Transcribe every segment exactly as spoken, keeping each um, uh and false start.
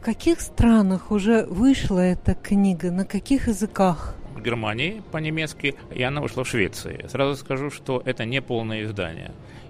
каких странах уже вышла эта книга? На каких языках? В Германии по-немецки, и она вышла в Швеции. Сразу скажу, что это не полное издание.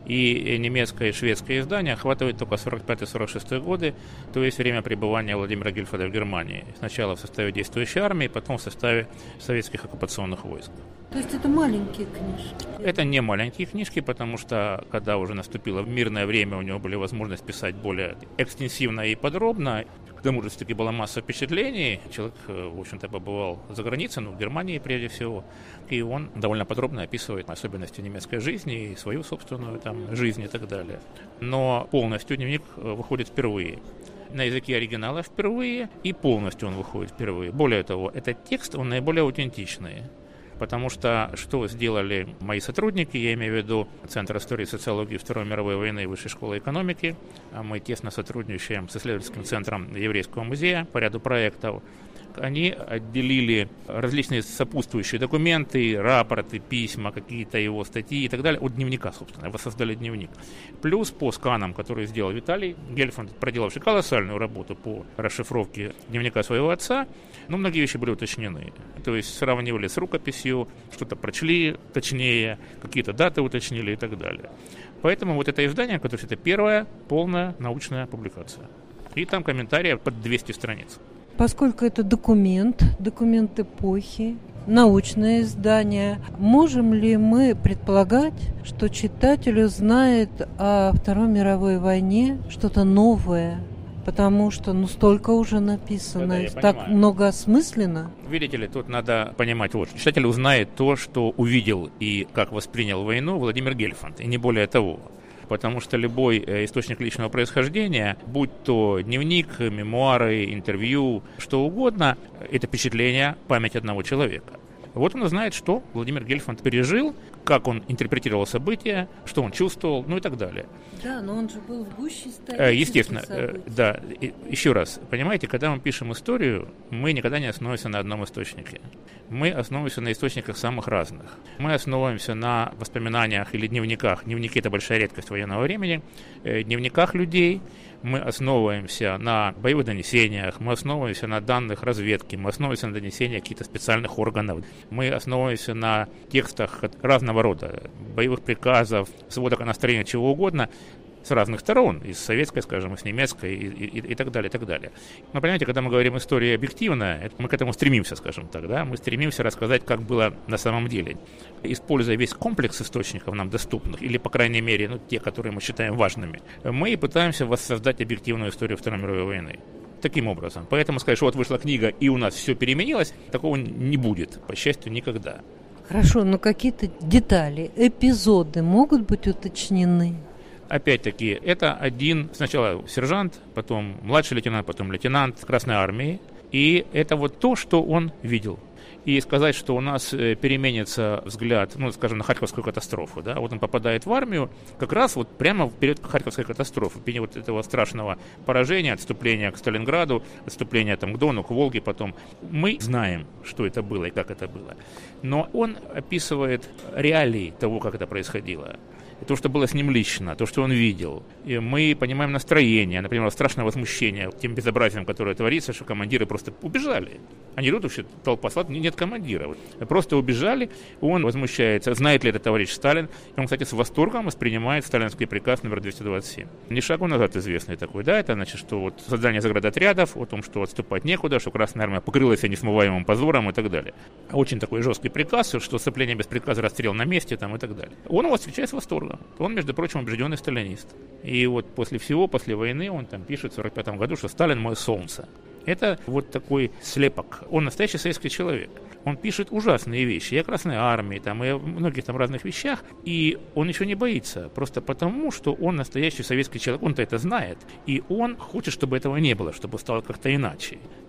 И немецкое и шведское издание охватывает только сорок пятый — сорок шестой годы, то есть время пребывания Владимира Гельфанда в Германии. Сначала в составе действующей армии, потом в составе советских оккупационных войск. То есть это маленькие книжки? Это не маленькие книжки, потому что, когда уже наступило мирное время, у него были возможности писать более экстенсивно и подробно. К тому же, все-таки была масса впечатлений. Человек, в общем-то, побывал за границей, ну, в Германии прежде всего. И он довольно подробно описывает особенности немецкой жизни и свою собственную там жизнь и так далее. Но полностью дневник выходит впервые. На языке оригинала впервые, и полностью он выходит впервые. Более того, этот текст, он наиболее аутентичный. Потому что что сделали мои сотрудники, я имею в виду Центр истории и социологии Второй мировой войны и Высшей школы экономики, мы тесно сотрудничаем с исследовательским центром Еврейского музея по ряду проектов. Они отделили различные сопутствующие документы, рапорты, письма, какие-то его статьи и так далее от дневника, собственно. Воссоздали дневник. Плюс по сканам, которые сделал Виталий Гельфанд, проделавший колоссальную работу по расшифровке дневника своего отца, но многие вещи были уточнены. То есть сравнивали с рукописью, что-то прочли точнее, какие-то даты уточнили и так далее. Поэтому вот это издание, которое это первая полная научная публикация. И там комментарии под двести страниц. Поскольку это документ, документ эпохи, научное издание, можем ли мы предполагать, что читатель узнает о Второй мировой войне что-то новое? Потому что ну столько уже написано, да, так понимаю. много осмысленно. Видите ли, тут надо понимать вот, читатель узнает то, что увидел и как воспринял войну Владимир Гельфанд, и не более того. Потому что любой источник личного происхождения, будь то дневник, мемуары, интервью, что угодно, это впечатление, память одного человека. Вот он знает, что Владимир Гельфанд пережил, как он интерпретировал события, что он чувствовал, ну и так далее. Да, но он же был в гуще исторических Естественно, событий. да. Еще раз, понимаете, когда мы пишем историю, мы никогда не основываемся на одном источнике. Мы основываемся на источниках самых разных. Мы основываемся на воспоминаниях или дневниках. Дневники – это большая редкость военного времени. Дневниках людей. Мы основываемся на боевых донесениях, мы основываемся на данных разведки, мы основываемся на донесениях каких-то специальных органов. Мы основываемся на текстах разного рода, боевых приказов, сводок о настроении, чего угодно, с разных сторон, из советской, скажем, из немецкой и, и, и так далее, и так далее. Но, понимаете, когда мы говорим история объективная, мы к этому стремимся, скажем так, да, мы стремимся рассказать, как было на самом деле. Используя весь комплекс источников нам доступных, или, по крайней мере, ну, те, которые мы считаем важными, мы пытаемся воссоздать объективную историю Второй мировой войны. Таким образом. Поэтому сказать, что вот вышла книга и у нас все переменилось, такого не будет, по счастью, никогда. Хорошо, но какие-то детали, эпизоды могут быть уточнены? Опять-таки, это один, сначала сержант, потом младший лейтенант, потом лейтенант Красной Армии. И это вот то, что он видел. И сказать, что у нас переменится взгляд, ну, скажем, на Харьковскую катастрофу, да, вот он попадает в армию как раз вот прямо в период Харьковской катастрофы, в период вот этого страшного поражения, отступления к Сталинграду, отступления там к Дону, к Волге потом. Мы знаем, что это было и как это было. Но он описывает реалии того, как это происходило. То, что было с ним лично, то, что он видел. И мы понимаем настроение, например, страшное возмущение тем безобразием, которое творится, что командиры просто убежали. Они идут, вообще толпа солдат, нет командира. Просто убежали, он возмущается, знает ли это товарищ Сталин. И он, кстати, с восторгом воспринимает сталинский приказ номер двести двадцать семь. Не шагу назад известный такой, да, это значит, что вот создание заградотрядов, о том, что отступать некуда, что Красная Армия покрылась несмываемым позором и так далее. Очень такой жесткий приказ, что сцепление без приказа, расстрел на месте там, и так далее. Он его встречает с восторгом. Он, между прочим, убежденный сталинист. И вот после всего, после войны, он там пишет в сорок пятом году, что Сталин мое солнце. Это вот такой слепок. Он настоящий советский человек. Он пишет ужасные вещи и о Красной Армии, там, и о многих там разных вещах, и он еще не боится, просто потому, что он настоящий советский человек, он-то это знает, и он хочет, чтобы этого не было, чтобы стало как-то иначе.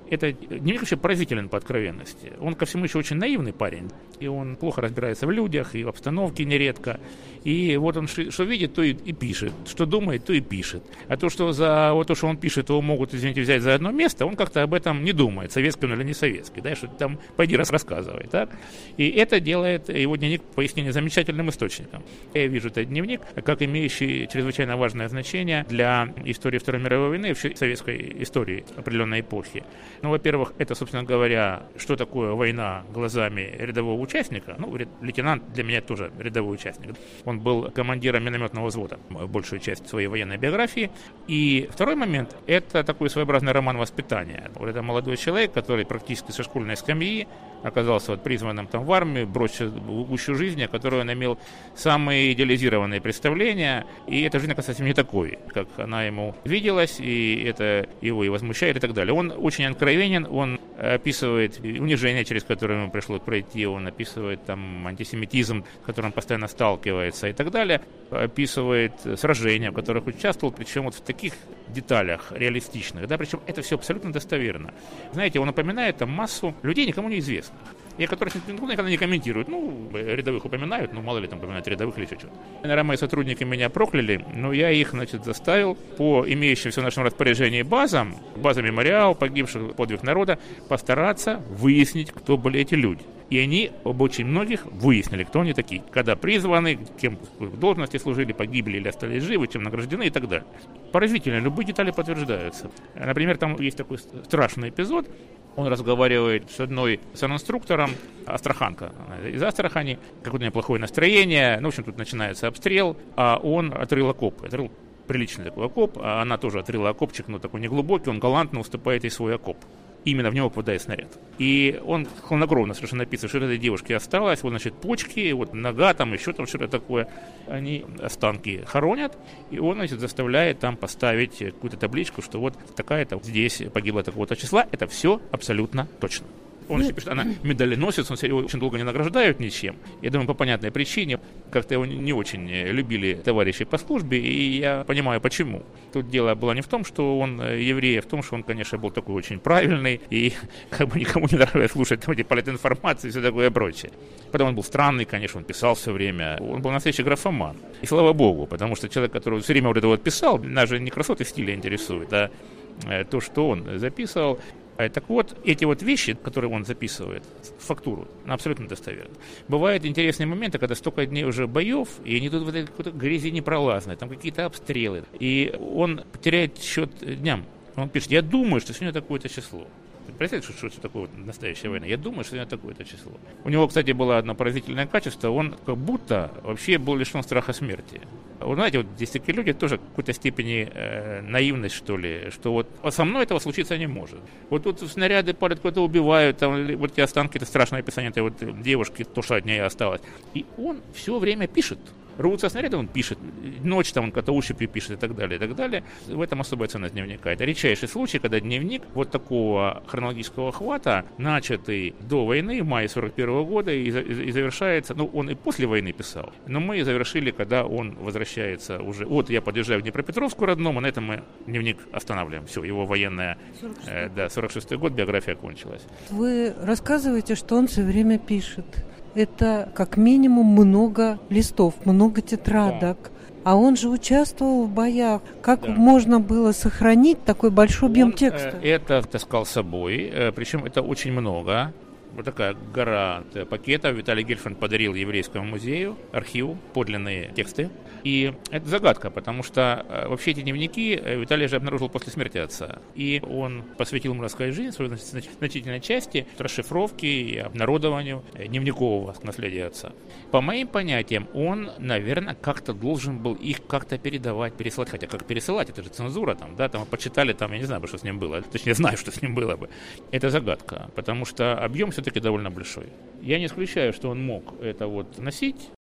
Это дневник вообще поразителен по откровенности. Он ко всему еще очень наивный парень, и он плохо разбирается в людях и в обстановке нередко. И вот он что видит, то и, и пишет, что думает, то и пишет. А то, что за вот то, что он пишет, его могут, извините, взять за одно место, он как-то об этом не думает, советский он или не советский, да, что там пойди раз рассказывай, так? И это делает его дневник, пояснение, замечательным источником. Я вижу этот дневник как имеющий чрезвычайно важное значение для истории Второй мировой войны и вообще советской истории определенной эпохи. Ну, во-первых, это, собственно говоря, что такое война глазами рядового участника. Ну, лейтенант для меня тоже рядовой участник. Он был командиром минометного взвода большую часть своей военной биографии. И второй момент – это такой своеобразный роман воспитания. Вот это молодой человек, который практически со школьной скамьи оказался вот призванным там в армию, бросил в гущу жизни, о которой он имел самые идеализированные представления. И эта жизнь, кстати, не такой, как она ему виделась, и это его и возмущает, и так далее. Он очень откровенен, он описывает унижение, через которое ему пришлось пройти, он описывает там антисемитизм, с которым он постоянно сталкивается и так далее, описывает сражения, в которых участвовал, причем вот в таких деталях реалистичных, да, причем это все абсолютно достоверно. Знаете, он упоминает там массу людей, никому неизвестных, и которых никто никогда не комментирует. Ну, рядовых упоминают, ну, мало ли там упоминают рядовых или еще что-то. Наверное, мои сотрудники меня прокляли, но я их, значит, заставил по имеющимся в нашем распоряжении базам, база мемориал погибших, подвиг народа, постараться выяснить, кто были эти люди. И они об очень многих выяснили, кто они такие, когда призваны, кем в должности служили, погибли или остались живы, чем награждены и так далее. Поразительно, любые детали подтверждаются. Например, там есть такой страшный эпизод. Он разговаривает с одной санинструктором, астраханка из Астрахани, какое-то у нее плохое настроение, ну, в общем, тут начинается обстрел, а он отрыл окоп, отрыл приличный такой окоп, а она тоже отрыла окопчик, но такой неглубокий, он галантно уступает ей свой окоп. Именно в него попадает снаряд. И он хладнокровно совершенно написано, что этой девушке осталось, вот, значит, почки, вот нога, там еще там что-то такое. Они останки хоронят, и он, значит, заставляет там поставить какую-то табличку, что вот такая-то здесь погибла такого-то числа. Это все абсолютно точно. Он еще пишет, она медаленосец, он его очень долго не награждают ничем. Я думаю, по понятной причине, как-то его не очень любили товарищи по службе, и я понимаю, почему. Тут дело было не в том, что он еврей, а в том, что он, конечно, был такой очень правильный, и как бы никому не нравилось слушать там эти политинформации и все такое прочее. Потом он был странный, конечно, он писал все время. Он был настоящий графоман. И слава богу, потому что человек, который все время вот это вот писал, нас же не красоты стиля интересует, а то, что он записывал. Так вот, эти вот вещи, которые он записывает, фактуру, абсолютно достоверно. Бывают интересные моменты, когда столько дней уже боев, и они тут в этой какой-то грязи непролазной, там какие-то обстрелы. И он теряет счет дням. Он пишет, я думаю, что сегодня такое-то число. Представляете, что, что такое вот настоящая война? Я думаю, что это такое-то число. У него, кстати, было одно поразительное качество. Он как будто вообще был лишен страха смерти. Вы знаете, вот здесь такие люди тоже в какой-то степени э, наивность, что ли, что вот а со мной этого случиться не может. Вот тут снаряды падают, куда-то убивают, там вот эти останки, это страшное описание этой вот девушки, то, что от нее осталось. И он все время пишет. Рвутся снаряды, он пишет, ночь там он как-то ощупью пишет и так далее, и так далее. В этом особая ценность дневника. Это редчайший случай, когда дневник вот такого хронологического охвата, начатый до войны, в мае сорок первого года, и, и завершается, ну, он и после войны писал, но мы завершили, когда он возвращается уже, вот я подъезжаю к Днепропетровску родному, на этом мы дневник останавливаем. Все, его военная, э, да, сорок шестой год, биография кончилась. Вы рассказываете, что он все время пишет. Это как минимум много листов, много тетрадок. Да. А он же участвовал в боях. Как да. можно было сохранить такой большой объем он, текста? Э, это таскал с собой, э, причем это очень много. Вот такая гора пакетов. Виталий Гельфанд подарил Еврейскому музею, архиву, подлинные тексты. И это загадка, потому что э, вообще эти дневники Виталий же обнаружил после смерти отца. И он посвятил мирской жизни, своей значительной части, расшифровке и обнародованию дневникового наследия отца. По моим понятиям, он, наверное, как-то должен был их как-то передавать, пересылать. Хотя как пересылать, это же цензура, там, да, там почитали, там, я не знаю, что с ним было. Точнее, знаю, что с ним было бы. Это загадка, потому что объем все-таки довольно большой. Я не исключаю, что он мог это вот носить.